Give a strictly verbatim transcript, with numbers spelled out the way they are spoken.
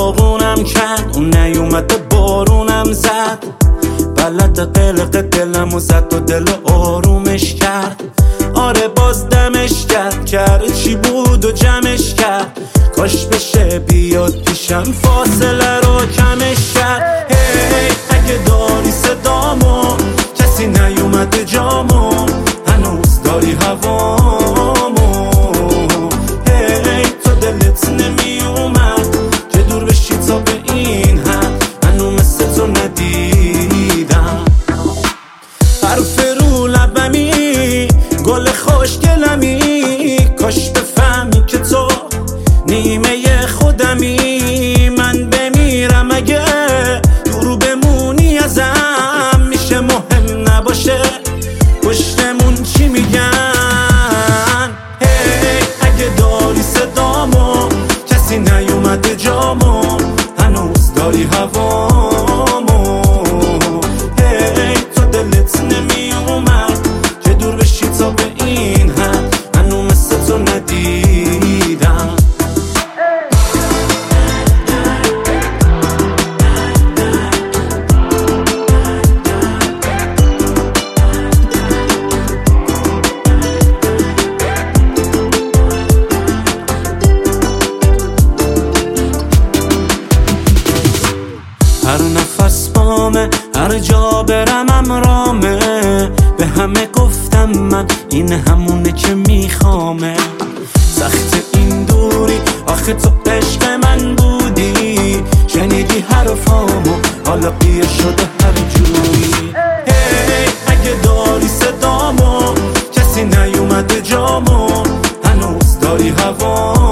داغونم کرد، اون نیومد بارونم زد، بلد قلق دلمو زد و دل آرومش کرد. آره باز دمش کرد، کرد چی بود و جمعش کرد، کاش بشه بیاد پیشم فاصله رو کمش کرد. هی اگه داری صدامو، کسی نیومده جامو، هنوز داری هوامو. هی تو دلت نمی اومد که دور بشی تا به این حد، منو مثل تو ندیدم. حرف رو لبمی، گل خوشگلمی، کاش بفهمی که تو نیمه خودمی. من بمیرم اگه دور بمونی ازم، میشه مهم نباشه پشتمون چی میگن. هی اگه داری صدامو، کسی نیومده جامو، هنوز داری هوامو. هی تو دلت نمی اومد که دور بشی تا به این حد، منو مثل تو ندیدم. هر نفس بامه، هر جا برم امرامه، به همه گفتم من این همونه که میخوامه. سخت این دوری، آخه تو عشق من بودی، شنیدی حرفامو، حالا قیه شده هر جوری. هی اگه داری صدامو، کسی نیومده جامو، هنوز داری هوامو.